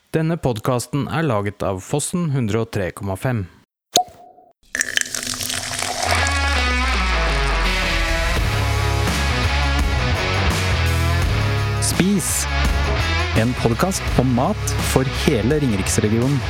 Denne podcasten laget av Fossen 103,5. Spis, en podcast om mat for hele Ringeriksregionen.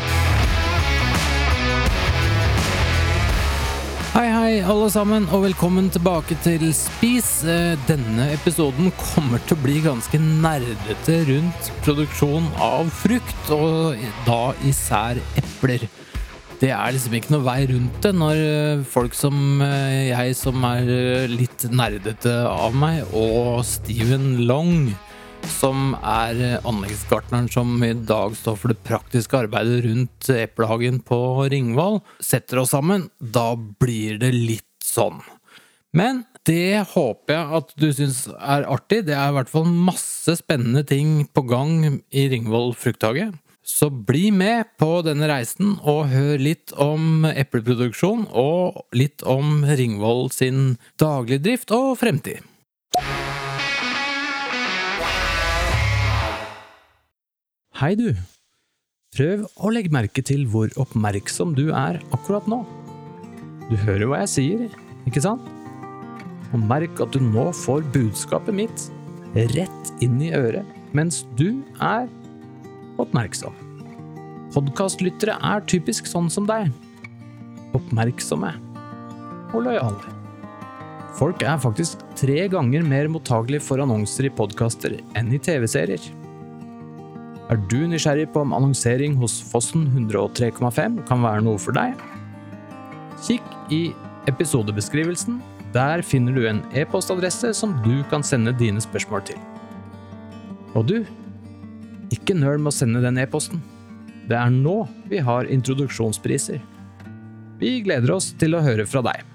Hei alle sammen, og velkommen tilbake til Spis. Denne episoden kommer til å bli ganske nerdete rundt produksjon av frukt, og da især epler. Det liksom ikke noe vei rundt det når folk som jeg, som litt nerdete av meg, og Steven Long, som anleggsgartneren som i dag står for det praktiske arbeidet rundt eplehagen på Ringvoll, setter oss sammen. Da blir det litt sånn. Men det håper jeg at du synes artig. Det I hvert fall masse spennende ting på gang i Ringvoll frukthage. Så bli med på denne reisen og hør litt om epleproduksjon og litt om Ringvoll sin daglige drift og fremtid. Hei du, prøv å legge merke til hvor oppmerksom du akkurat nå. Du hører hva jeg sier, ikke sant? Og merk at du nå får budskapet mitt rett inn I øret, mens du oppmerksom. Podcastlyttere typisk sånn som deg. Oppmerksomme og lojale. Folk faktisk 3 ganger mer mottagelige for annonser I podcaster enn I TV-serier. Du nysgjerrig på om annonsering hos Fossen 103,5 kan være noe for deg? Kikk I episodebeskrivelsen. Der finner du en e-postadresse som du kan sende dine spørsmål til. Og du, ikke nøl med å sende den e-posten. Det nå vi har introduksjonspriser. Vi gleder oss til å høre fra deg.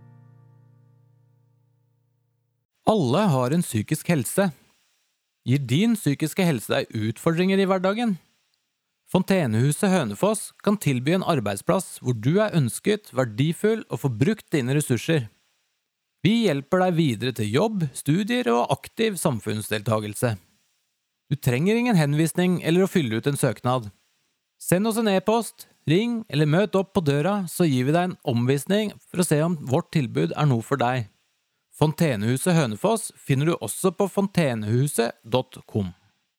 Alle har en psykisk helse. Gir din psykiske helse deg utfordringer I hverdagen? Fontenehuset Hønefoss kan tilby en arbeidsplass hvor du ønsket, verdifull og får brukt dine ressurser. Vi hjelper deg videre til jobb, studier og aktiv samfunnsdeltagelse. Du trenger ingen henvisning eller å fylle ut en søknad. Send oss en e-post, ring eller møt opp på døra, så gir vi deg en omvisning for å se om vårt tilbud noe for deg. Fontenehuset Hønefoss finner du også på fontenehuset.com.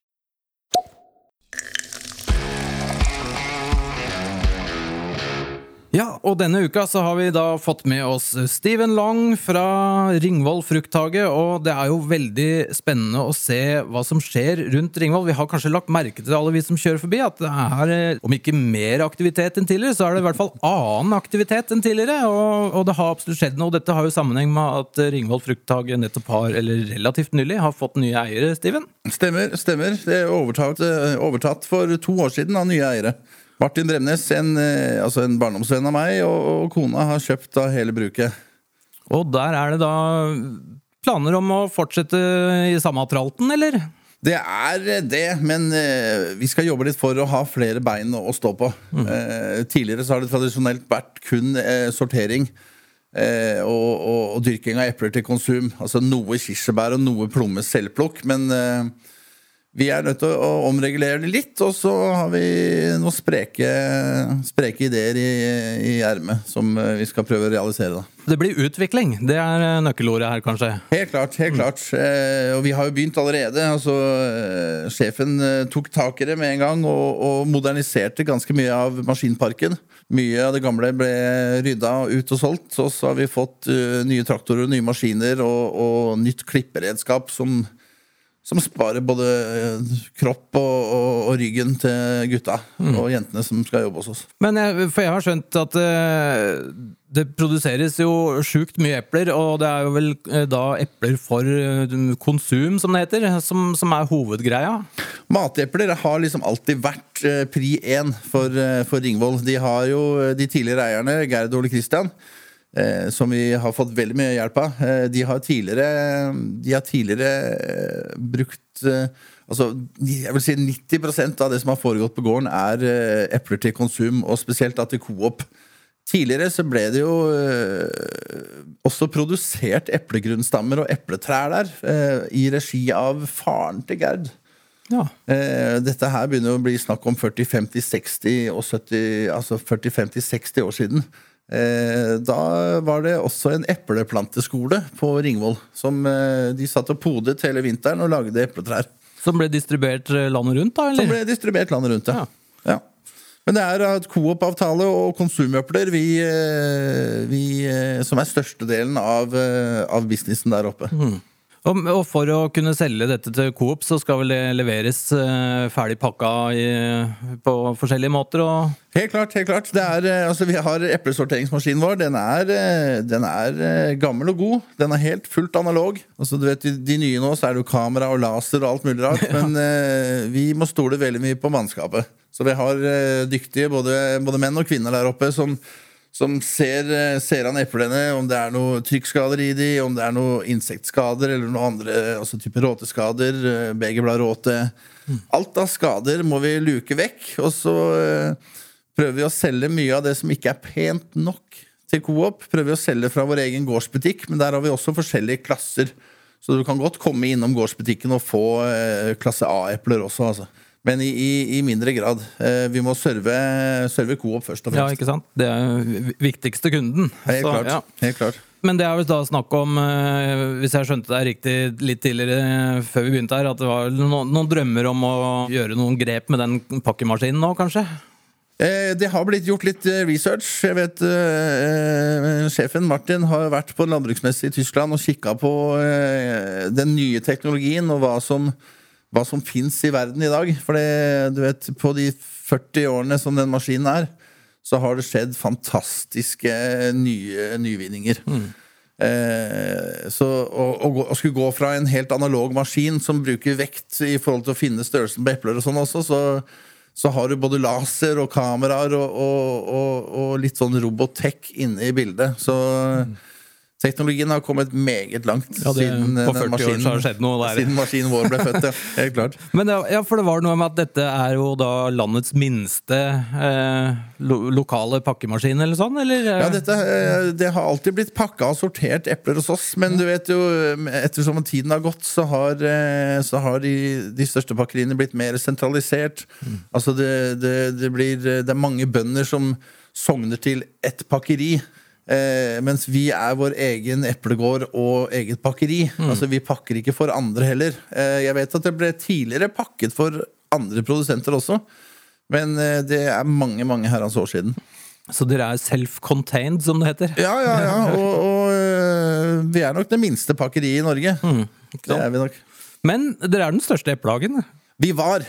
Ja, og denne uka så har vi da fått med oss Steven Long fra Ringvoll frukthage, og det jo veldig spennende å se hva som skjer rundt Ringvoll. Vi har kanskje lagt merke til alle vi som kjører forbi, at det om ikke mer aktivitet enn tidligere, så det I hvert fall annen aktivitet enn tidligere, og det har absolutt skjedd noe. Dette har jo sammenheng med at Ringvoll frukthage nettopp eller relativt nylig, har fått nye eiere, Steven? Stemmer. Det overtatt for 2 år siden av nye eiere. Martin Bremnes, en barndomsvenn av meg, og kona har kjøpt av hele bruket. Og der det da planer om å fortsette I samme tralten, eller? Det det, men vi skal jobbe litt for å ha flere bein å stå på. Tidligere så har det tradisjonelt vært kun sortering og dyrking av epler til konsum. Altså noe kirsebær og noe plomme selvplukk, men vi nødt til å omregulere det litt, og så har vi noen spreke ideer I ermet som vi skal prøve å realisere da. Det blir utvikling, det nøkkelordet her kanskje? Helt klart. Og vi har jo begynt allerede. Sjefen tok tak I det med en gang og moderniserte ganske mye av maskinparken. Mye av det gamle ble ryddet ut og solgt, og så har vi fått nye traktorer, nye maskiner og nytt klipperedskap som sparer både kropp og ryggen til gutta og jentene som skal jobbe hos oss. Men for jeg har skjønt at det produseres jo sjukt mye epler, og det jo vel da epler for konsum, som det heter, som hovedgreia. Matepler har liksom alltid vært pri 1 for Ringvoll. De har jo de tidligere eierne, Gerd og Ole Christian, som vi har fått veldig mye hjelp av. De har tidligere brukt jeg vil si 90% av det som har foregått på gården epler til konsum, og spesielt til Coop. Tidligere så ble det jo også produsert eplegrunnstammer og epletrær der I regi av faren til Gerd. Ja. Dette her begynner å bli snakk om 40, 50, 60 og 70, altså 40, 50, 60 år siden. Da var det også en epleplanteskole på Ringvoll, som de satt og podet hele vinteren og lagde epletrær. Som ble distribuert landet rundt, da? Eller? Som ble distribuert landet rundt, ja. Men det et Coop-avtale og konsumøpler som størstedelen av businessen der oppe. Og for å kunne selge dette til Coop, så skal vel det leveres ferdig pakka på forskjellige måter? Og... Helt klart. Altså, vi har eplesorteringsmaskinen vår. Den er gammel og god. Den helt fullt analog. Altså, du vet, de nye nå, så det jo kamera og laser og alt mulig rart. Men vi må stole veldig mye på mannskapet. Så vi har dyktige både menn og kvinner der oppe som ser an eplene, om det noe trykkskader i de, om det noe insektskader eller noe andre, altså type råteskader, begerbladråte. Alt av skader må vi luke vekk, og så prøver vi å selge mye av det som ikke pent nok til Coop. Prøver vi å selge fra vår egen gårdsbutikk, men der har vi også forskjellige klasser. Så du kan godt komme innom gårdsbutikken og få klasse A-epler også, altså. Men i mindre grad. Vi må serve Coop først og fremst. Ja, ikke sant? Det viktigste kunden. Helt klart. Men det vel da snakk om, hvis jeg skjønte deg riktig litt tidligere før vi begynte her, at det var noen drømmer om å gjøre noen grep med den pakkemaskinen nå, kanskje? Det har blitt gjort litt research. Jeg vet sjefen Martin har vært på en landbruksmesse i Tyskland og kikket på den nye teknologien og hva som finnes i verden i dag. For du vet, på de 40 årene som den maskinen så har det skjedd fantastiske nyvinninger. Så å skulle gå fra en helt analog maskin som bruker vekt i forhold til å finne størrelsen på epler og sånn også, så har du både laser og kameraer og litt sånn robotech inne i bildet. Så teknologien har kommet meget langt siden på 40 år så har det skjedd noe der. Siden maskinen vår ble født, helt klart. Men for det var noe med at dette jo da landets minste lokale pakkemaskin eller sånn, eller? Ja, det har alltid blitt pakka og sortert epler hos oss, men du vet jo, ettersom tiden har gått, så har de største pakkeriene blitt mer sentralisert. Altså det mange bønder som sogner til ett pakkeri, mens vi vår egen eplegård og eget pakkeri. Altså vi pakker ikke for andre heller. Jeg vet at det ble tidligere pakket for andre produsenter også, men det mange herrens år siden. Så dere self-contained, som det heter? Ja, og vi nok det minste pakkeriet i Norge. Det vi nok. Men dere den største eplehagen? Vi var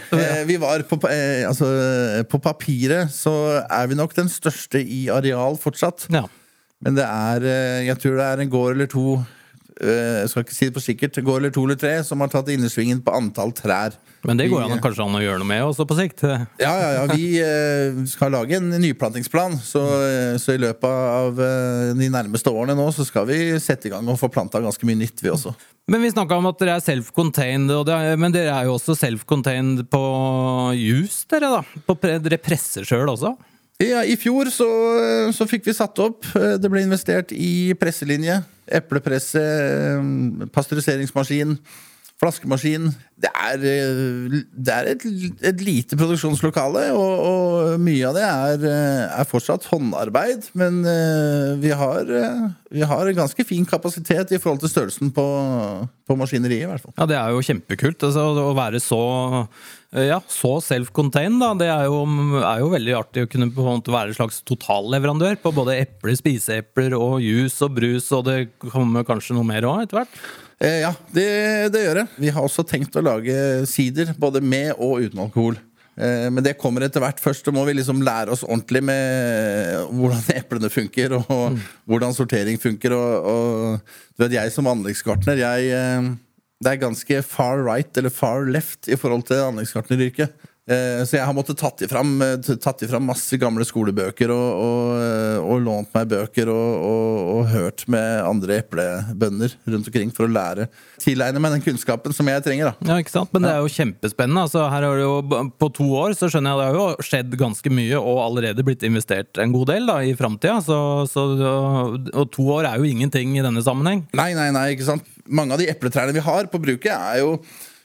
på papiret så vi nok den største i areal fortsatt. Ja. Men jeg tror det en gård eller to, jeg skal ikke si det på sikkert, gård eller to eller tre, som har tatt innersvingen på antall trær. Men det går kanskje an å gjøre noe med også på sikt? Ja, vi skal lage en nyplantingsplan, så i løpet av de nærmeste årene nå, så skal vi sette i gang og få plantet ganske mye nytt vi også. Men vi snakket om at dere self-contained, men dere jo også self-contained på juice, dere da? Dere presser selv også? Ja, i fjor så fikk vi satt opp. Det ble investert i presselinje, eplepresse, pasteuriseringsmaskin, flaskemaskin. Det et lite produksjonslokale, og mye av det fortsatt håndarbeid, men vi har ganske fin kapasitet i forhold til størrelsen på maskineriet i hvert fall. Ja, det jo kjempekult, altså, å være så self-contained da. Det jo veldig artig å kunne på en måte være en slags totalleverandør på både epler, spiseepler og juice og brus, og det kommer kanskje noe mer også etter hvert? Ja, det gjør det. Vi har også tenkt å lage sider, både med og uten alkohol. Men det kommer etter hvert. Først må vi liksom lære oss ordentlig med hvordan eplene funker, og hvordan sortering funker. Og du vet, jeg som anleggsgartner, det ganske far right eller far left i forhold til anleggsgartneryrket. Så jeg har måttet tatt i fram masse gamle skolebøker og lånt meg bøker og hørt med andre eplebønder rundt omkring for å tilegne meg den kunnskapen som jeg trenger da. Ja, ikke sant? Men det jo kjempespennende. Altså, her har det jo på 2 år så skjønner jeg det har jo skjedd ganske mye og allerede blitt investert en god del da, i fremtiden. Og 2 år jo ingenting i denne sammenheng. Nei, ikke sant? Mange av de epletrærne vi har på bruket jo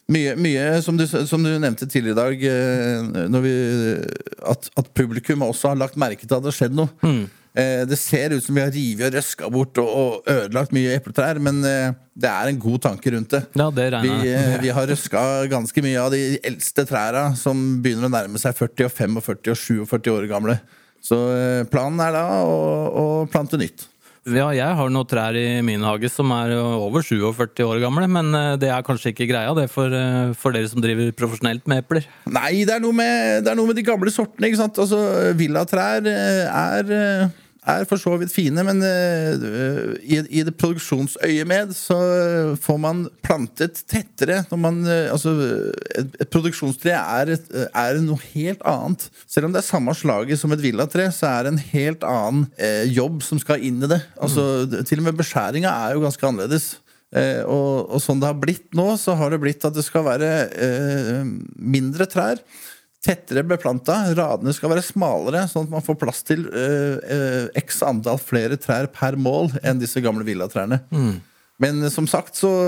Mye som du nevnte tidligere I dag, at publikum også har lagt merke til at det har skjedd noe. Det ser ut som vi har rivet og røsket bort og ødelagt mye epletrær, men det en god tanke rundt det. Ja, det regner jeg. Vi har røsket ganske mye av de eldste trærne som begynner å nærme seg 40, 45 og 47 år gamle. Så planen da å plante nytt. Ja, jeg har noen trær I min hage som over 47 år gamle, men det kanskje ikke greia det for dere som driver profesjonelt med epler. Nei, det noe med de gamle sortene, ikke sant? Altså, villatrær for så vidt fine, men I det produksjonsøyemed så får man plantet tettere når man, altså et produksjonstre noe helt annet. Selv om det samme slaget som et villatre, så det en helt annen jobb som skal inn I det. Altså, til og med beskjæringa jo ganske annerledes. Og sånn det har blitt nå, så har det blitt at det skal være mindre trær, tettere beplanta, radene skal være smalere, sånn at man får plass til x antall flere trær per mål enn disse gamle villatrærne. Men som sagt så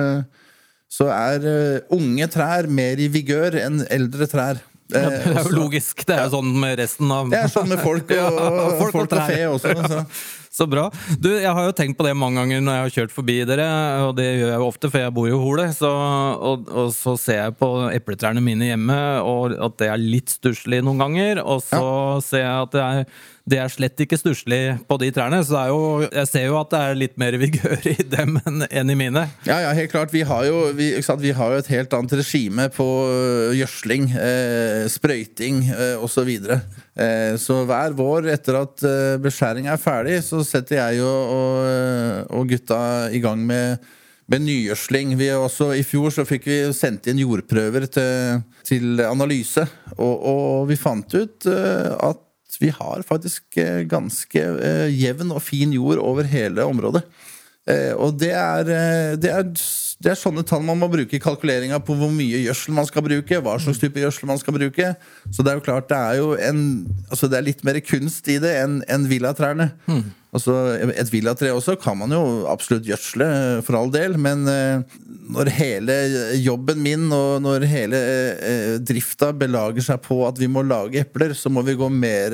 unge trær mer I vigør enn eldre trær. Ja, det jo logisk, det jo sånn med resten av... Det sånn med folk og fe også. Så bra. Du, jeg har jo tenkt på det mange ganger når jeg har kjørt forbi dere, og det gjør jeg jo ofte, for jeg bor jo I Hole, og så ser jeg på epletrærne mine hjemme, og at det litt stusslig noen ganger, og så ser jeg at det slett ikke stusslig på de trærne, så jeg ser jo at det litt mer vigør I dem enn I mine. Ja, helt klart. Vi har jo et helt annet regime på gjødsling, sprøyting og så videre. Så hver vår etter at beskjæringen ferdig, så setter jeg og gutta I gang med nygjødsling. I fjor så fikk vi sendt inn jordprøver til analyse, og vi fant ut at vi har faktisk ganske jevn og fin jord over hele området. Og det sånne tall man må bruke I kalkuleringen på hvor mye gjødsel man skal bruke, hva slags type gjødsel man skal bruke. Så det jo klart, det litt mer kunst I det enn villatrærne. Altså, et villatre også kan man jo absolutt gjødsle for all del, men når hele jobben min og når hele drifta belager seg på at vi må lage epler, så må vi gå mer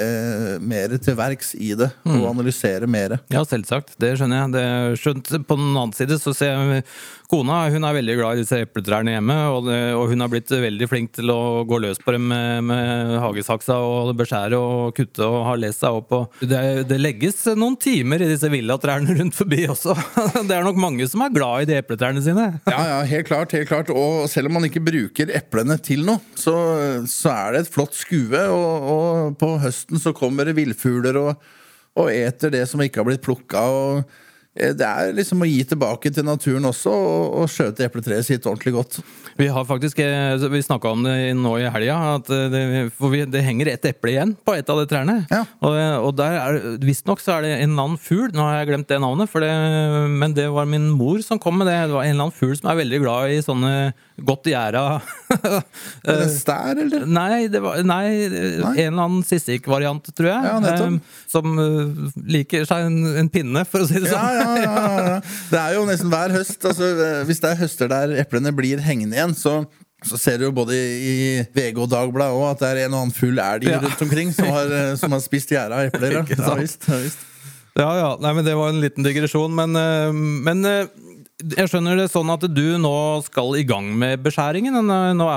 til verks I det og analysere mer. Ja, selvsagt. Det skjønner jeg. Det skjønt. På den andre side så ser jeg kona, hun veldig glad I disse epletrærne hjemme, og hun har blitt veldig flink til å gå løs på dem med hagesaksa og beskjære og kutte og har lest seg opp. Og det legges noen timer I disse villatrærne rundt forbi også. Det nok mange som glad I de epletrærne sine. Ja, helt klart. Og selv om man ikke bruker eplene til noe, så det et flott skue, og på høsten så kommer det villfugler og eter det som ikke har blitt plukket, og det liksom å gi tilbake til naturen også og skjøte epletreet sitt ordentlig godt. Vi har faktisk, vi snakket om det nå I helga, at det henger et eple igjen på et av de trærne. Ja. Og der visst nok så det en eller annen fugl, nå har jeg glemt det navnet, men det var min mor som kom med det. Det var en eller annen fugl som veldig glad I sånne godt gjæra. Det stær, eller? Nei, en eller annen sissik-variant, tror jeg. Ja, nettopp. Som liker seg en pinne, for å si det sånn. Ja. Det jo nesten hver høst. Altså, hvis det høster der eplene blir hengende igjen, så ser du jo både I VG og Dagbladet også, at det en og annen full elg rundt omkring som har spist gjæra epler. Ja, visst. Ja. Nei, men det var en liten digresjon, men jeg skjønner det sånn at du nå skal I gang med beskjæringen. Nå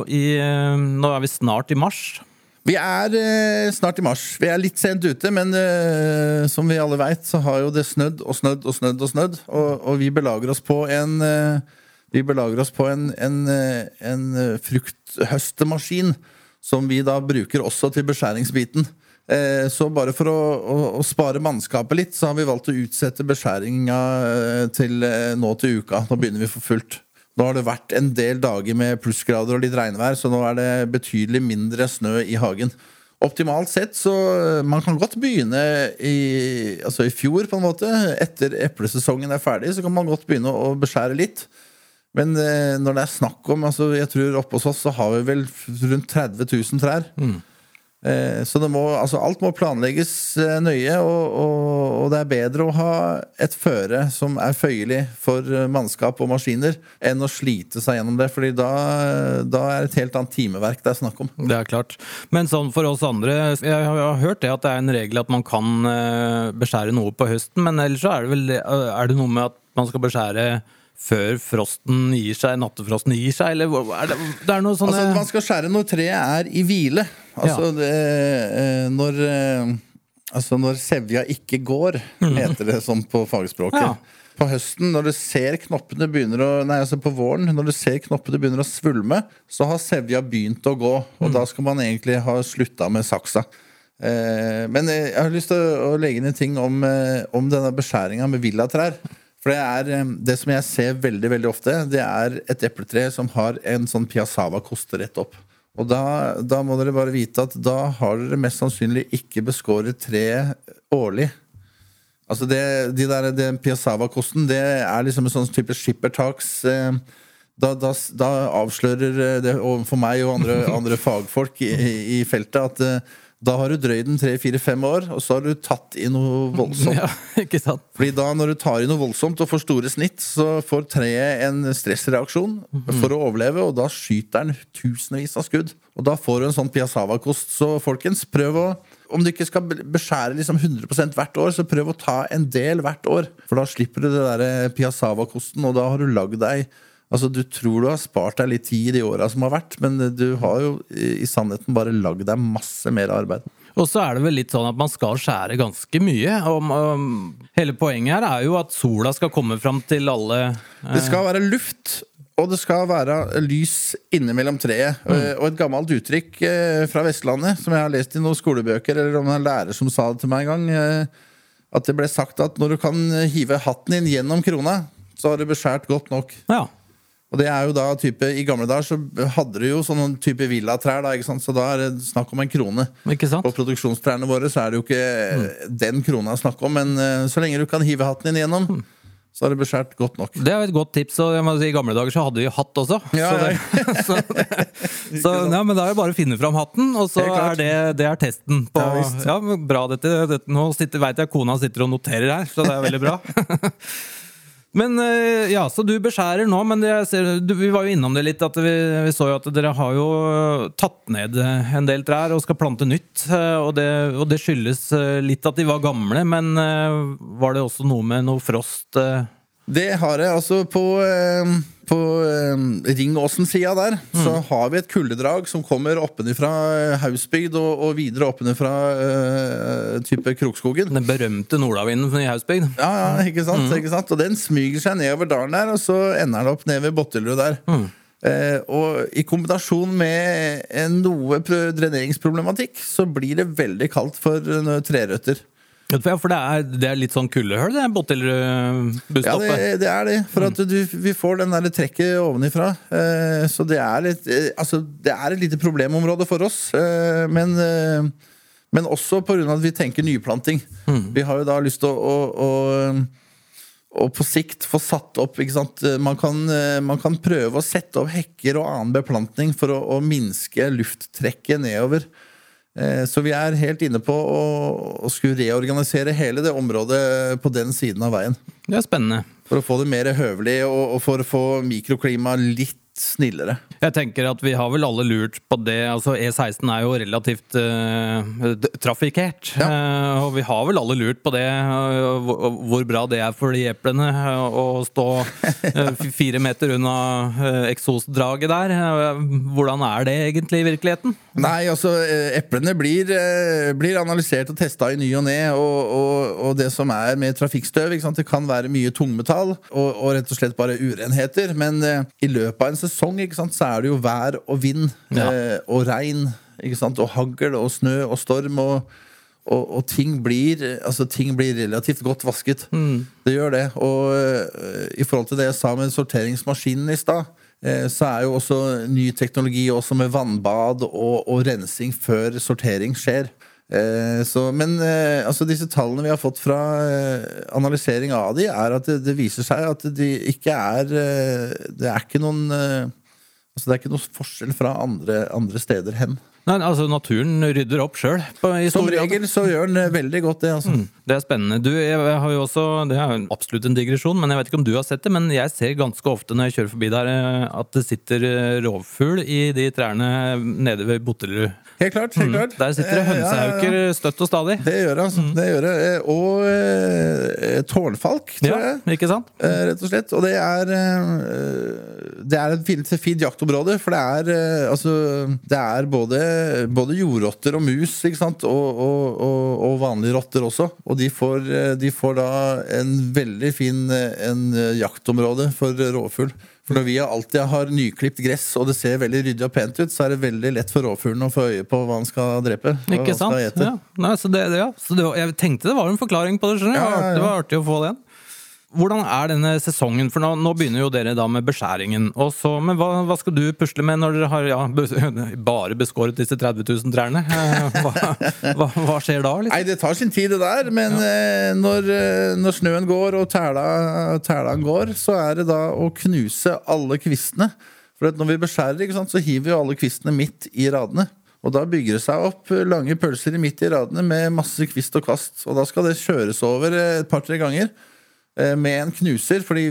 vi snart I mars. Vi snart I mars. Vi litt sent ute, men som vi alle vet, så har jo det snødd og snødd, og vi belager oss på en frukthøstemaskin som vi da bruker også til beskjæringsbiten. Så bare for å spare mannskapet litt, så har vi valgt å utsette beskjæringen til nå til uka. Nå begynner vi for fullt. Nå har det vært en del dager med plussgrader og litt regnvær, så nå det betydelig mindre snø I hagen. Optimalt sett, så man kan godt begynne I fjor på en måte. Etter eplesesongen ferdig, så kan man godt begynne å beskjære litt. Men når det snakk om, jeg tror oppe hos oss så har vi vel rundt 30 000 trær. Så alt må planlegges nøye, og det bedre å ha et føre som føyelig for mannskap og maskiner, enn å slite seg gjennom det, fordi da et helt annet timeverk det snakk om. Det klart. Men sånn for oss andre, jeg har hørt det at det en regel at man kan beskjære noe på høsten, men ellers så det noe med at man skal beskjære før frosten gir seg, nattefrosten gir seg, eller det noe sånne... Altså, man skal skjære når treet i hvile. Altså, når sevja ikke går, heter det som på fagspråket. Ja. På høsten, når du ser knoppene på våren, når du ser knoppene begynner å svulme, så har sevja begynt å gå, og da skal man egentlig ha sluttet med saksa. Men jeg har lyst til å legge inn en ting om denne beskjæringen med villatrær. For det som jeg ser veldig, veldig ofte, det et epletre som har en sånn piassava-kost rett opp. Og da må dere bare vite at da har dere mest sannsynlig ikke beskåret tre årlig. Altså den piassava-kosten, det liksom en sånn type shippertax. Da avslører det for meg og andre fagfolk i feltet at da har du drøyd den 3-4-5 år, og så har du tatt i noe voldsomt. Ja, ikke sant? Fordi da når du tar i noe voldsomt og får store snitt, så får treet en stressreaksjon for å overleve, og da skyter den tusenvis av skudd. Og da får du en sånn piassava-kost. Så folkens, prøv om du ikke skal beskjære liksom 100% hvert år, så prøv å ta en del hvert år. For da slipper du det der piassava-kosten, og da har du lagd deg... Altså, du tror du har spart deg litt tid i årene som har vært, men du har jo i sannheten bare lagd deg masse mer arbeid. Og så det vel litt sånn at man skal skjære ganske mye. Hele poenget her jo at sola skal komme fram til alle... Det skal være luft, og det skal være lys innimellom treet. Og et gammelt uttrykk fra Vestlandet, som jeg har lest i noen skolebøker, eller om en lærer som sa det til meg en gang, at det ble sagt at når du kan hive hatten din gjennom krona, så har du beskjært godt nok. Ja. Og det jo da type, i gamle dager så hadde du jo sånn type villatrær da, ikke sant? Så da det snakk om en krone. Ikke sant? På produksjonstrærne våre så det jo ikke den krona snakk om, men så lenge du kan hive hatten din igjennom, så har det beskjært godt nok. Det et godt tips, og jeg må si, i gamle dager så hadde vi hatt også. Ja, så men da det bare å finne fram hatten, og så det testen på... Ja, bra dette. Nå vet jeg kona sitter og noterer her, så det veldig bra. Men ja, så du beskjærer nå, men vi var jo innom det litt, at vi så jo at dere har jo tatt ned en del trær og skal plante nytt, og det skyldes litt at de var gamle, men var det også noe med noe frost? Det har jeg, altså på Ringåsen-sida der, så har vi et kuldedrag som kommer oppenifra Hausbygd og videre oppenifra type Krokskogen. Den berømte nordavinden i Hausbygd. Ja, ikke sant, ikke sant? Og den smyger seg nedover dalen der, og så ender den opp ned ved Bottelrud der. Og i kombinasjon med noe dreneringsproblematikk, så blir det veldig kaldt for trerøtter. Ja, for det litt sånn kuldehøl, det Bottelrud-busstoppet. Ja, det det. For at vi får den der trekket ovenifra. Så det litt, altså, det et lite problemområde for oss. Men også på grunn av at vi tenker nyplanting. Vi har jo da lyst til å på sikt få satt opp, ikke sant? Man kan prøve å sette opp hekker og annen beplantning for å minske lufttrekket nedover. Så vi helt inne på å skulle reorganisere hele det området på den siden av veien. Det spennende. For å få det mer høvelig, og for å få mikroklima litt snillere. Jeg tenker at vi har vel alle lurt på det. Altså E16 jo relativt trafikert, og vi har vel alle lurt på det, hvor bra det for de eplene å stå 4 meter unna eksosdraget der. Hvordan det egentlig i virkeligheten? Nei, altså eplene blir analysert og testet i ny og ned, og det som med trafikkstøv, ikke sant? Det kan være mye tungmetall og rett og slett bare urenheter, men i løpet av en sesong, ikke sant, så det jo vær og vind og regn, ikke sant, og hagl og snø og storm, og ting blir relativt godt vasket. Det gjør det, og i forhold til det jeg sa med sorteringsmaskinen i sted, så jo også ny teknologi også med vannbad og rensing før sortering skjer. Men altså disse tallene vi har fått fra analysering av de at det viser seg at de ikke det ikke noen altså det ikke noe forskjell fra andre steder hen. Nei, altså naturen rydder opp selv i Som stor grad. regel så gjør den veldig godt det, altså. Det spennende. Du, jeg har jo også, det er jo absolutt en digresjon, men jeg vet ikke om du har sett det, men jeg ser ganske ofte når jeg kjører forbi der, at det sitter rovfugl i de trærne nede ved Bottelerud. Helt klart, helt klart. Der sitter det hønsehauker støtt og stadig. Det gjør det, altså. Det gjør det. Og tårnfalk, tror jeg. Ikke sant? Rett og slett. Og det er et fint jaktområde, for det er både jordrotter og mus, ikke sant? Og vanlige rotter også. Og de får da en veldig fin jaktområde for rovfugl. For når vi alltid har nyklipt gress, og det ser veldig ryddig og pent ut, så er det veldig lett for rovfuglen å få øye på hva han skal drepe. Ikke sant? Ja. Nei, så jeg tenkte det var en forklaring på det, skjønner jeg. Det var artig å få det igjen. Hvordan er denne sesongen? For nå begynner jo dere da med beskjæringen. Men hva skal du pusle med når dere har bare beskåret disse 30 000 trærne? Hva skjer da? Liksom? Nei, det tar sin tid det der, men når snøen går og tælan går, så er det da å knuse alle kvistene. For når vi beskjærer, ikke sant, så hiver vi alle kvistene midt i radene. Og da bygger det seg opp lange pølser midt i radene med masse kvist og kvast. Og da skal det kjøres over et par-tre ganger med en knuser, fordi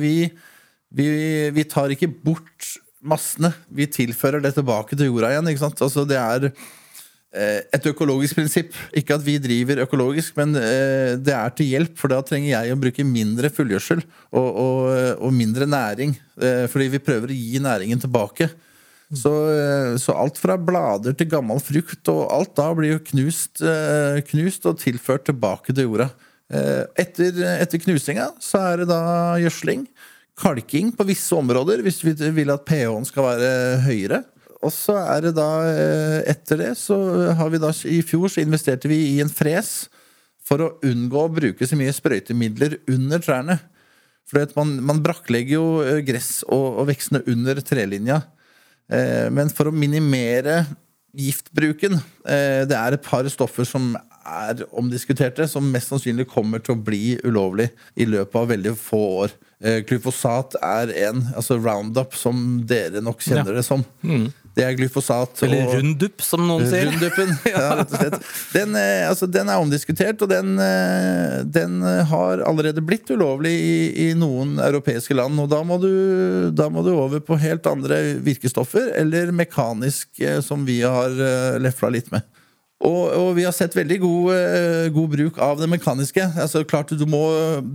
vi tar ikke bort massene, vi tilfører det tilbake til jorda igjen, ikke sant? Altså det er et økologisk prinsipp, ikke at vi driver økologisk, men det er til hjelp, for da trenger jeg å bruke mindre fullgjødsel og mindre næring, fordi vi prøver å gi næringen tilbake. Så alt fra blader til gammel frukt og alt da blir jo knust og tilført tilbake til jorda. Etter knusinga så er det da gjødsling, kalking på visse områder hvis vi vil at pH-en skal være høyere. Og så er det da etter det så har vi da i fjor så investerte vi i en fres for å unngå å bruke så mye sprøytemidler under trærne. For man brakklegger jo gress og vekstene under trelinja. Men for å minimere giftbruken, det er et par stoffer som er omdiskuterte, som mest sannsynlig kommer til å bli ulovlig i løpet av veldig få år. Glyfosat er altså Roundup, som dere nok kjenner det som. Det er glyfosat. Eller Rundup, som noen sier. Rundupen, ja, rett og slett. Den er omdiskutert, og den har allerede blitt ulovlig i noen europeiske land, og da må du over på helt andre virkestoffer, eller mekanisk, som vi har lefla litt med. Og vi har sett veldig god bruk av det mekaniske. Altså klart du må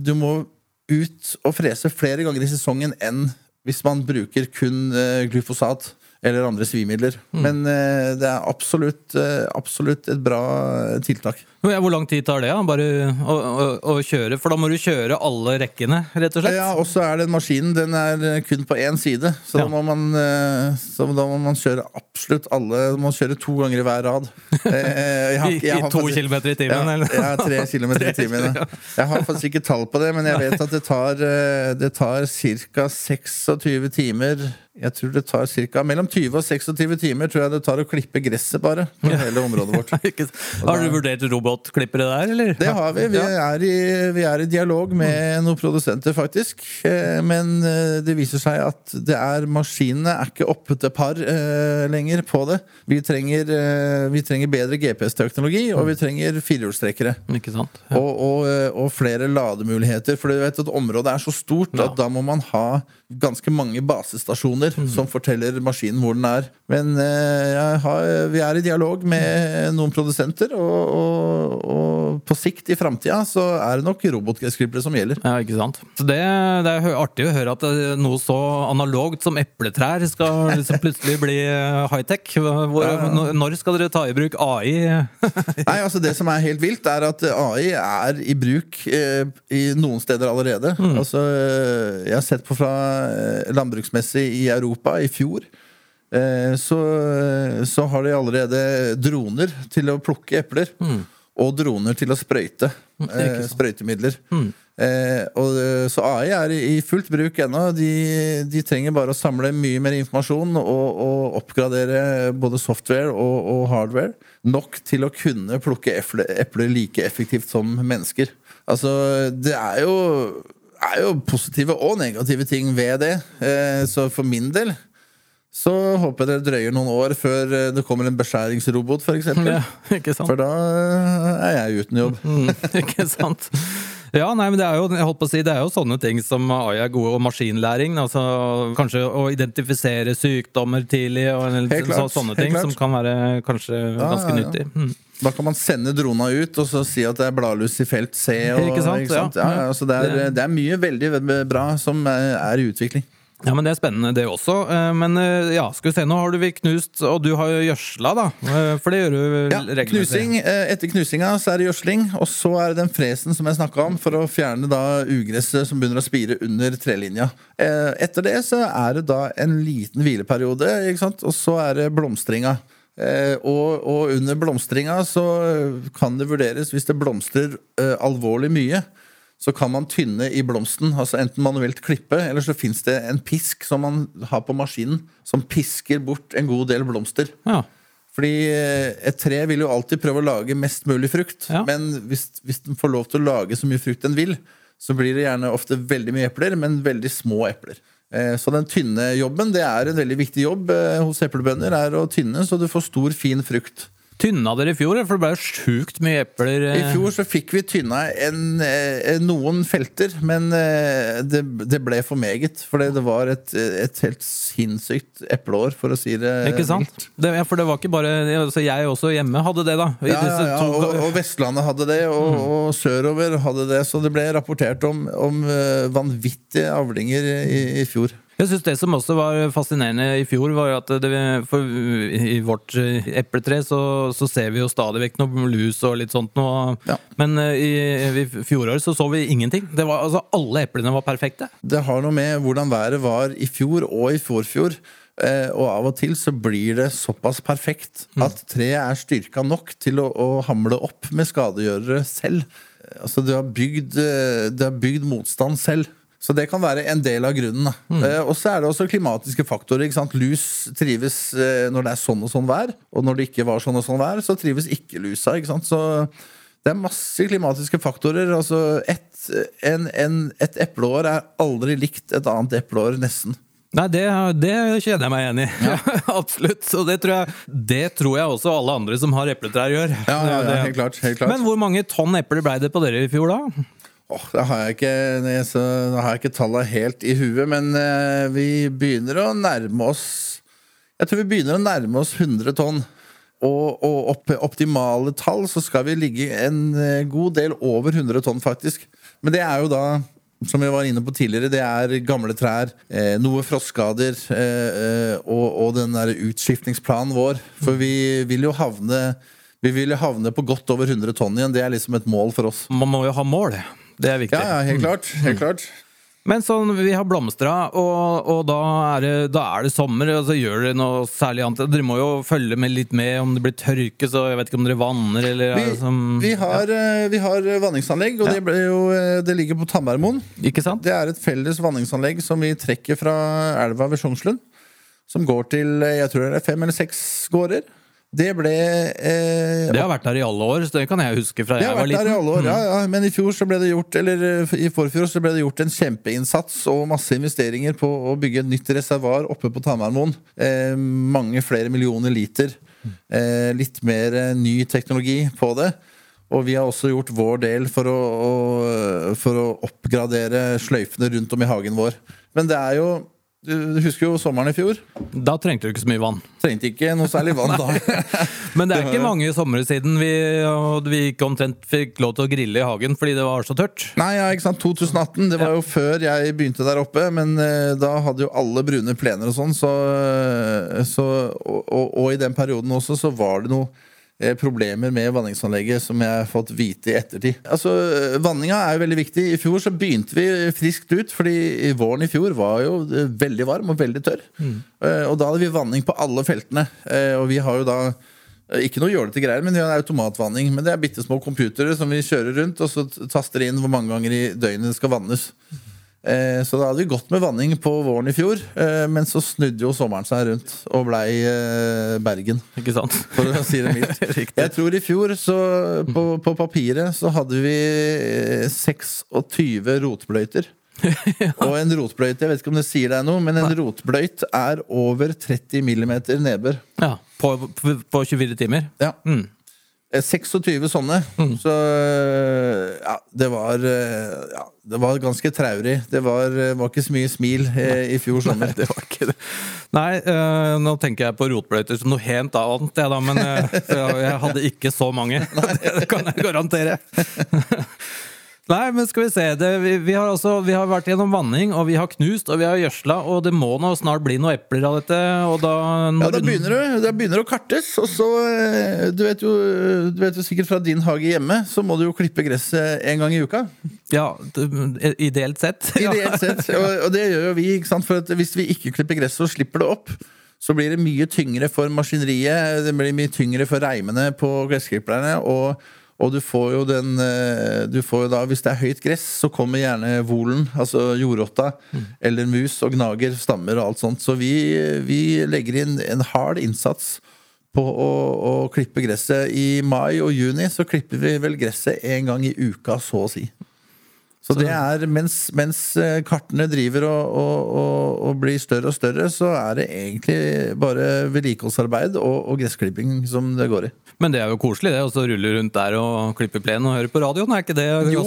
ut og frese flere ganger i sesongen enn hvis man bruker kun glyfosat eller andre svimidler. Men det er absolutt et bra tiltak. Hvor lang tid tar det? Bare å kjøre? For da må du kjøre alle rekkene, rett og slett? Ja, og så er den maskinen, den er kun på én side. Så da må man kjøre absolutt alle. Man må kjøre 2 ganger i hver rad. I 2 kilometer i timen? Eller? Ja, 3 kilometer i timen. Jeg har faktisk ikke tall på det, men jeg vet at det tar ca. 26 timer. Jeg tror det tar mellom 20 og 26 timer tror jeg det tar å klippe gresset bare på hele området vårt. Har du vurdert robotklippere der, eller? Det har vi. Vi er i dialog med noen produsenter faktisk, men det viser seg at maskinene er ikke oppe til par lenger på det. Vi trenger bedre GPS-teknologi, og vi trenger firehjulstrekkere. Ikke sant? Ja. Og flere lademuligheter, for du vet at området er så stort at da må man ha ganske mange basestasjoner som forteller maskinen hvor den er. Men vi er i dialog med noen produsenter, og på sikt i fremtiden så er det nok robotgressklippere som gjelder. Ja, ikke sant? Så det er artig å høre at noe så analogt som epletrær skal liksom plutselig bli high-tech. Når skal dere ta i bruk AI? Nei, altså det som er helt vilt er at AI er i bruk i noen steder allerede. Altså, jeg har sett på fra landbruksmessig i Europa i fjor, så har de allerede droner til å plukke epler, og droner til å sprøyte sprøytemidler. Så AI er i fullt bruk ennå. De trenger bare å samle mye mer informasjon og oppgradere både software og hardware nok til å kunne plukke epler like effektivt som mennesker. Altså, det er jo positive og negative ting ved det. Så for min del så håper jeg det drøyer noen år før det kommer en beskjæringsrobot, for eksempel. Ja, ikke sant? For da jeg uten jobb. Ikke sant? Ja, nei, men det jo, jeg holdt på å si, det jo sånne ting som AI gode, og maskinlæring, altså kanskje å identifisere sykdommer tidlig, og sånne ting som kan være kanskje ganske nyttig. Da kan man sende drona ut, og så si at det bladlus i felt C. Og, ikke sant? Ikke sant? Ja, altså det mye veldig bra som i utvikling. Ja, men det spennende det også. Men ja, skal vi se, nå har du knust, og du har jo gjørsla da, for det gjør du regelmessig. Etter knusinga så det gjørsling, og så det den fresen som jeg snakket om, for å fjerne da ugresset som begynner å spire under trelinja. Etter det så det da en liten hvileperiode, ikke sant? Og så det blomstringa. Og under blomstringa så kan det vurderes, hvis det blomstrer alvorlig mye, så kan man tynne i blomsten, altså enten manuelt klippe, eller så finnes det en pisk som man har på maskinen, som pisker bort en god del blomster. Ja. Fordi et tre vil jo alltid prøve å lage mest mulig frukt, men hvis den får lov til å lage så mye frukt den vil, så blir det gjerne ofte veldig mye epler, men veldig små epler. Så den tynne jobben, det en veldig viktig jobb hos eplebønder, å tynne så du får stor, fin frukt. Tynna dere i fjor, for det ble jo sjukt mye epler. I fjor så fikk vi tynna noen felter, men det ble for meget, for det var et helt sinnssykt epleår, for å si det. Ikke sant? For det var ikke bare, altså jeg også hjemme hadde det da. Ja, og Vestlandet hadde det, og sørover hadde det, så det ble rapportert om vanvittige avlinger i fjor. Jeg synes det som også var fascinerende i fjor var at i vårt epletre så ser vi jo stadig vekk noe lus og litt sånt noe. Ja. Men i fjoråret så vi ingenting. Det var, altså, alle eplene var perfekte. Det har noe med hvordan været var i fjor og i forfjor. Og av og til så blir det såpass perfekt at treet styrka nok til å hamle opp med skadegjørere selv. Altså du har bygd motstand selv. Så det kan være en del av grunnen. Og så det også klimatiske faktorer, ikke sant? Lus trives når det sånn og sånn vær, og når det ikke var sånn og sånn vær, så trives ikke lusa, ikke sant? Så det masse klimatiske faktorer. Altså et epleår aldri likt et annet epleår nesten. Nei, det kjenner jeg meg igjen i. Ja. Absolutt. Så det tror jeg også alle andre som har epletrær gjør. Ja, helt klart. Men hvor mange tonn epler ble det på dere i fjor da? Da har jeg ikke tallet helt i huet, men vi begynner å nærme oss. Jeg tror vi begynner å nærme oss 100 tonn. Og opp optimale tall så skal vi ligge en god del over 100 tonn faktisk. Men det jo da, som vi var inne på tidligere, det gamle trær, noe frostskader og den der utskiftningsplanen vår. For vi vil jo havne på godt over 100 tonn igjen. Det liksom et mål for oss. Man må jo ha mål. Det viktig. Ja, helt klart. Men sånn, vi har blomstra, og da det sommer, og så gjør det noe særlig annet. Dere må jo følge med litt med om det blir tørke, så jeg vet ikke om dere vanner, eller... Vi har vanningsanlegg, og det ligger på Tammermoen. Ikke sant? Det et felles vanningsanlegg som vi trekker fra elva ved Sjognslund, som går til, jeg tror det 5 eller 6 gårder. Det har vært der i alle år, så det kan jeg huske fra jeg var liten. Det har vært der i alle år, ja. Men i fjor så ble det gjort, eller i forfjor så ble det gjort en kjempeinnsats og masse investeringer på å bygge et nytt reservoar oppe på Tammermoen. Mange flere millioner liter. Litt mer ny teknologi på det. Og vi har også gjort vår del for å oppgradere sløyfene rundt om i hagen vår. Men det jo... Du husker jo sommeren i fjor. Da trengte du ikke så mye vann. Trengte ikke noe særlig vann da. Men det ikke mange sommer siden vi ikke omtrent fikk lov til å grille i hagen fordi det var så tørt. Nei, ja, ikke sant, 2018, det var jo før jeg begynte der oppe. Men da hadde jo alle brune plener og sånn, og i den perioden også så var det noe problemer med vanningsanlegget som jeg har fått vite i ettertid. Altså, vanninga jo veldig viktig. I fjor så begynte vi friskt ut, fordi våren i fjor var jo veldig varm og veldig tørr. Og da hadde vi vanning på alle feltene. Og vi har jo da ikke noe jålete greier, men vi har automatvanning. Men det bittesmå computere som vi kjører rundt, og så taster inn hvor mange ganger i døgnet det skal vannes. Så da hadde vi gått med vanning på våren i fjor, men så snudde jo sommeren seg rundt og blei Bergen. Ikke sant? For å si det mildt. Jeg tror i fjor så på papiret så hadde vi 26 rotbløyter. Og en rotbløyte, jeg vet ikke om det sier deg noe, men en rotbløyt over 30 millimeter nedbør. Ja, på 24 timer. Ja. 26 sånne. Så ja, det var ganske traurig. Det var ikke så mye smil i fjor sommer. Det var ikke det. Nei, nå tenker jeg på rotbløyter som noe helt annet, jeg da, men jeg hadde ikke så mange. Det kan jeg garantere. Nei, men skal vi se, vi har vært gjennom vanning, og vi har knust, og vi har gjødsla, og det må nå snart bli noen epler av dette, og da... Ja, da begynner det å kartes, og så, du vet jo sikkert fra din hage hjemme, så må du jo klippe gresset en gang i uka. Ja, ideelt sett. Ideelt sett, og det gjør jo vi, ikke sant, for at hvis vi ikke klipper gresset og slipper det opp, så blir det mye tyngre for maskineriet, det blir mye tyngre for reimene på gressklipperne, og du får jo da, hvis det er høyt gress, så kommer gjerne volen, altså jordrotta, eller mus og gnager, stammer og alt sånt. Så vi legger inn en hard innsats på å klippe gresset. I mai og juni så klipper vi vel gresset en gang i uka, så å si. Så det mens kartene driver og blir større og større, så det egentlig bare vedlikeholdsarbeid og gressklipping som det går i. Men det jo koselig det, å rulle rundt der og klippe plen og høre på radioen, ikke det? Jo.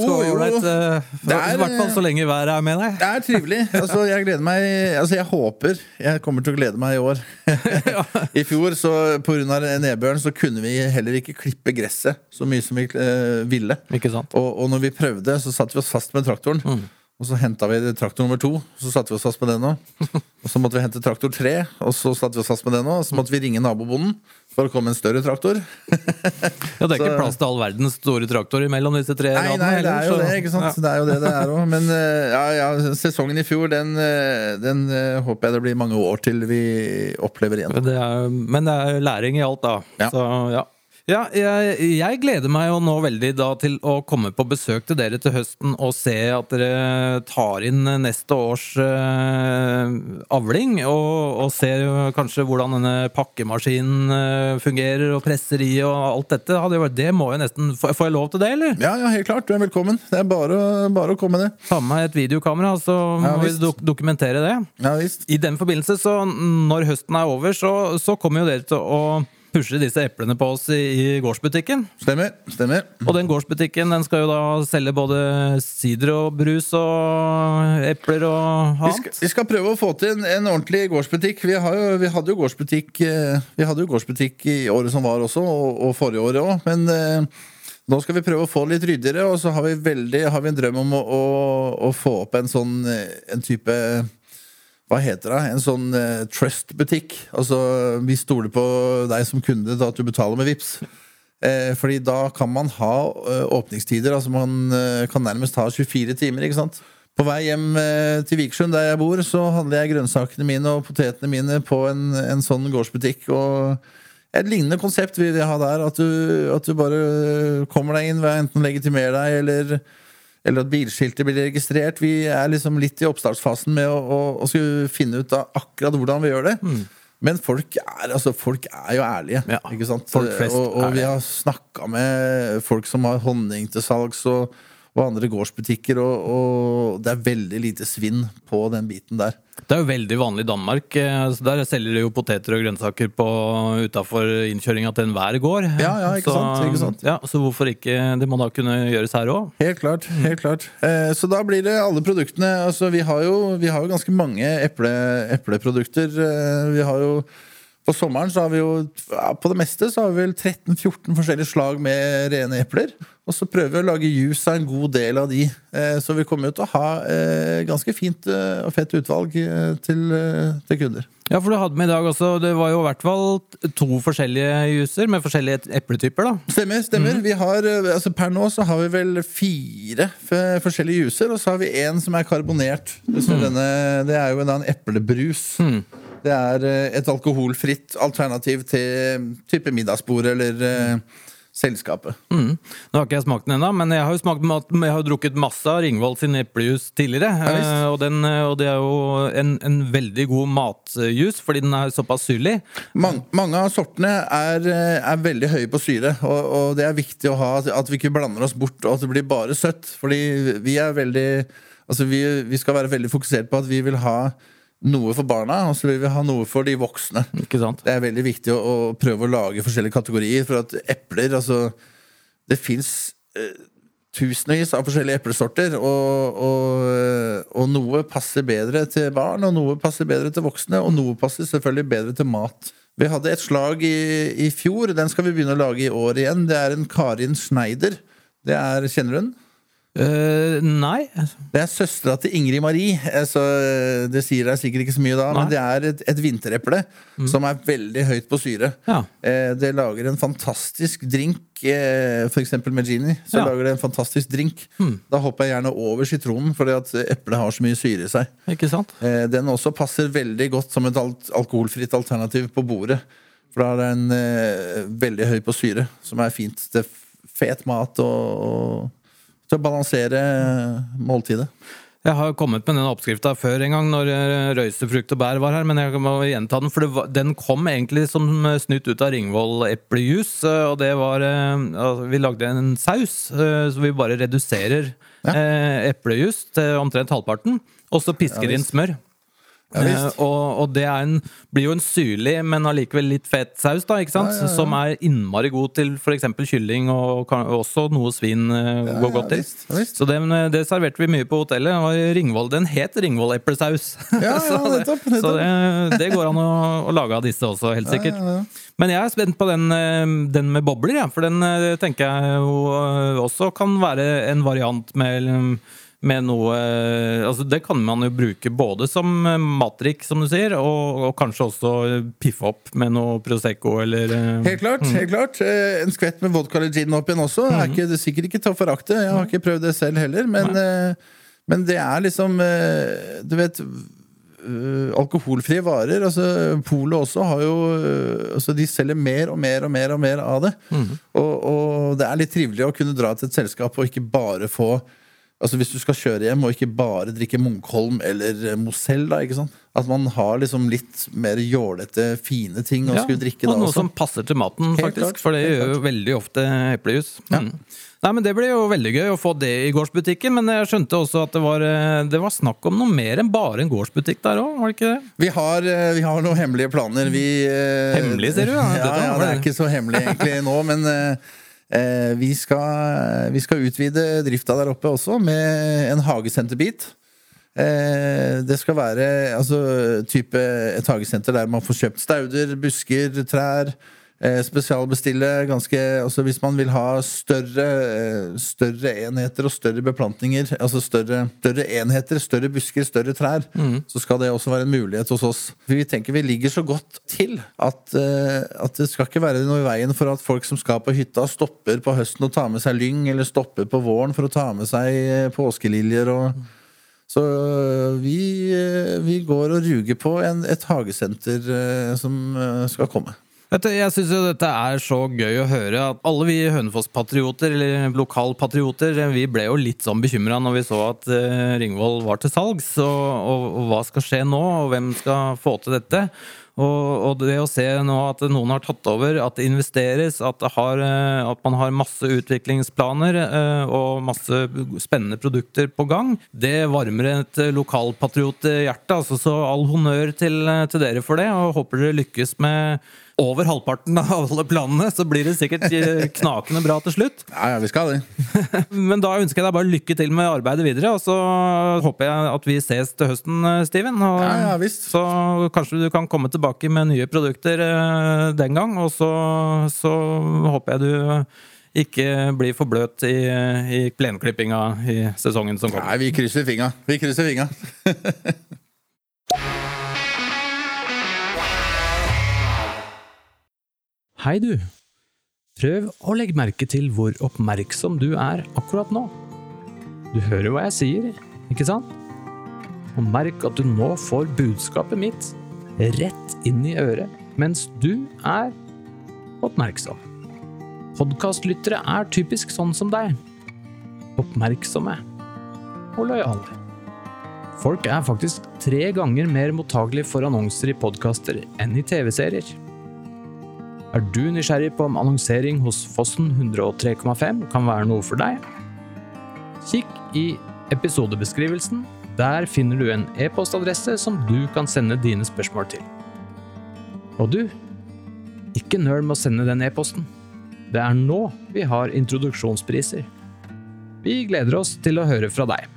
I hvert fall så lenge været med deg. Det trivelig. Altså, jeg gleder meg, altså jeg håper jeg kommer til å glede meg i år. I fjor, så på grunn av nedbøren, så kunne vi heller ikke klippe gresset så mye som vi ville. Ikke sant? Og når vi prøvde, så satt vi oss fast med traktoren. Og så hentet vi traktor nummer 2, så satte vi oss fast med den også. Og så måtte vi hente traktor 3, og så satte vi oss fast med den også. Og så måtte vi ringe nabobonden for å komme en større traktor. Ja, det ikke plass til all verdens store traktor mellom disse 3 radene. Nei, det jo det, ikke sant? Ja. Det jo det også. Men sesongen i fjor, den håper jeg det blir mange år til vi opplever igjen. Men det læring i alt da. Ja. Så ja. Ja, jeg gleder meg jo nå veldig da til å komme på besøk til dere til høsten og se at dere tar inn neste års avling og se kanskje hvordan denne pakkemaskinen fungerer og presser i og alt dette. Det må jeg nesten... Får jeg lov til det, eller? Ja, helt klart. Du velkommen. Det bare å komme det. Ta med et videokamera, så må vi dokumentere det. Ja, visst. I den forbindelse, så når høsten over, så kommer jo dere til å pushe disse eplene på oss i gårdsbutikken. Stemmer. Og den gårdsbutikken, den skal jo da selge både sider og brus og epler og annet. Vi skal prøve å få til en ordentlig gårdsbutikk. Vi hadde jo gårdsbutikk i året som var også, og forrige året også, men nå skal vi prøve å få det litt ryddigere, og så har vi en drøm om å få opp en type... Hva heter det? En sånn trust-butikk. Altså, vi stoler på deg som kunde da at du betaler med Vipps. Fordi da kan man ha åpningstider. Altså, man kan nærmest ha 24 timer, ikke sant? På vei hjem til Vikersund, der jeg bor, så handler jeg grønnsakene mine og potetene mine på en sånn gårdsbutikk. Og et lignende konsept vil jeg ha der, at du bare kommer deg inn, enten legitimerer deg, eller at bilskiltet blir registrert. Vi liksom litt i oppstartsfasen med å skulle finne ut av akkurat hvordan vi gjør det. Men folk jo ærlige, ja, ikke sant? Folk flest og vi har snakket med folk som har honning til salgs og andre gårdsbutikker, og det veldig lite svinn på den biten der. Det jo veldig vanlig i Danmark. Der selger de jo poteter og grønnsaker utenfor innkjøringen til enhver gård. Ja, ikke sant? Ja, så hvorfor ikke? Det må da kunne gjøres her også. Helt klart. Så da blir det alle produktene. Altså, vi har jo ganske mange epleprodukter. Vi har jo på sommeren så har vi jo, på det meste så har vi vel 13-14 forskjellige slag med rene epler, og så prøver vi å lage juice av en god del av de, så vi kommer jo til å ha ganske fint og fett utvalg til kunder. Ja, for du hadde med i dag også, det var jo i hvert fall 2 forskjellige juicer med forskjellige epletyper da. Stemmer. Vi har, altså per nå så har vi vel 4 forskjellige juicer, og så har vi en som karbonert. Så det jo en eplebrus. Det et alkoholfritt alternativ til type middagsbord eller selskapet. Nå har ikke jeg smakt den enda, men jeg har jo drukket masse av Ringvoll sin eplejus tidligere, og det jo en veldig god matjus, fordi den såpass syrlig. Mange av sortene veldig høye på syre, og det viktig å ha at vi ikke blander oss bort, og at det blir bare søtt, fordi vi veldig Altså vi skal være veldig fokusert på at vi vil ha noe for barna, og så vil vi ha noe for de voksne. Ikke sant? Det veldig viktig å prøve å lage forskjellige kategorier, for at epler, altså det finnes tusenvis av forskjellige eplesorter, og noe passer bedre til barn, og noe passer bedre til voksne, og noe passer selvfølgelig bedre til mat. Vi hadde et slag i fjor, den skal vi begynne å lage i år igjen. Det en Karin Schneider. Kjenner du den? Nei. Det søstera til Ingrid Marie, så det sier deg sikkert ikke så mye da, men det et vintereple som veldig høyt på syre. Ja. Det lager en fantastisk drink, for eksempel med Gini, så lager det en fantastisk drink. Da hopper jeg gjerne over sitronen, fordi at eplet har så mye syre i seg. Ikke sant? Den også passer veldig godt som et alkoholfritt alternativ på bordet, for da den veldig høy på syre, som fint til fet mat og til å balansere måltidet. Jeg har kommet med den oppskriften før en gang når røysefrukt og bær var her, men jeg må gjenta den, for den kom egentlig som snytt ut av Ringvoll eplejus, og det var, vi lagde en saus, så vi bare reduserer eplejus til omtrent halvparten, og så pisker inn smør. Og det blir jo en syrlig, men allikevel litt fet saus da, ikke sant? Som innmari god til for eksempel kylling, og også noe svin går godt til. Så det serverte vi mye på hotellet, og Ringvoll, den het Ringvoll eplesaus. Så det går an å lage av disse også, helt sikkert. Men jeg spent på den med bobler, for den tenker jeg jo også kan være en variant med noe, altså det kan man jo bruke både som matdrikk, som du sier, og kanskje også piffe opp med noe Prosecco, eller... Helt klart. En skvett med vodka eller gin opp igjen også, det sikkert ikke til å forakte. Jeg har ikke prøvd det selv heller, men det liksom, du vet, alkoholfrie varer, altså Polet også har jo, altså de selger mer og mer av det, og det litt trivelig å kunne dra til et selskap og ikke bare få. Altså hvis du skal kjøre hjem og ikke bare drikke Munkholm eller Moselle da, ikke sant? At man har liksom litt mer jålete, fine ting å skulle drikke da også. Og noe som passer til maten faktisk, for det gjør jo veldig ofte eplejus. Nei, men det ble jo veldig gøy å få det i gårdsbutikken, men jeg skjønte også at det var snakk om noe mer enn bare en gårdsbutikk der også, var det ikke det? Vi har noen hemmelige planer. Hemmelig, ser du? Ja, det ikke så hemmelig egentlig nå, men... Vi skal utvide drifta der oppe også med en hagesenterbit. Det skal være type et hagesenter der man får kjøpt stauder, busker, trær, spesialbestille ganske, altså hvis man vil ha større enheter og større beplantninger, altså større enheter, større busker, større trær, så skal det også være en mulighet hos oss. Vi tenker vi ligger så godt til at det skal ikke være noe i veien for at folk som skal på hytta stopper på høsten og tar med seg lyng, eller stopper på våren for å ta med seg påskeliljer så vi går og ruger på et hagesenter som skal komme. Jeg synes jo dette så gøy å høre at alle vi Hønefoss-patrioter eller lokalpatrioter, vi ble jo litt sånn bekymret når vi så at Ringvoll var til salgs, og hva skal skje nå, og hvem skal få til dette? Og det å se nå at noen har tatt over, at det investeres, at man har masse utviklingsplaner og masse spennende produkter på gang, det varmer et lokalpatriothjerte, altså, så all honnør til dere for det, og håper dere lykkes med over halvparten av alle planene, så blir det sikkert knakende bra til slutt. Ja, vi skal det. Men da ønsker jeg deg bare lykke til med arbeidet videre, og så håper jeg at vi ses til høsten, Steven. Ja, visst. Så kanskje du kan komme tilbake med nye produkter den gang, og så håper jeg du ikke blir for bløt i plenklippinga i sesongen som kommer. Nei, vi krysser fingra. Hei du, prøv å legge merke til hvor oppmerksom du akkurat nå. Du hører hva jeg sier, ikke sant? Og merk at du nå får budskapet mitt rett inn i øret, mens du oppmerksom. Podcastlyttere typisk sånn som deg. Oppmerksomme og lojale. Folk faktisk 3 ganger mer mottagelige for annonser i podcaster enn i TV-serier. Du nysgjerrig på om annonsering hos Fossen 103,5 kan være noe for deg? Kikk i episodebeskrivelsen. Der finner du en e-postadresse som du kan sende dine spørsmål til. Og du, ikke nøl med å sende den e-posten. Det nå vi har introduksjonspriser. Vi gleder oss til å høre fra deg.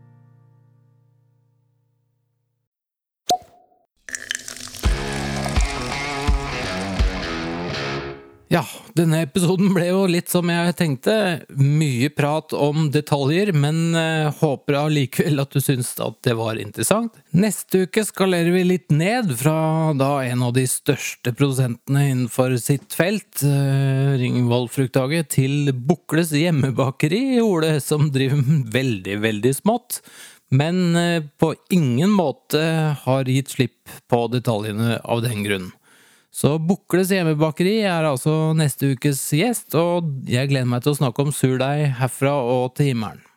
Ja, denne episoden ble jo litt som jeg tenkte. Mye prat om detaljer, men håper allikevel at du synes at det var interessant. Neste uke skalerer vi litt ned fra da en av de største produsentene innenfor sitt felt, Ringvoll Frukthage, til Bukles hjemmebakeri i Ole, som driver veldig, veldig smått, men på ingen måte har gitt slipp på detaljene av den grunn. Så Bukles hjemmebakeri altså neste ukes gjest, og jeg gleder meg til å snakke om surdeig herfra og til himmelen.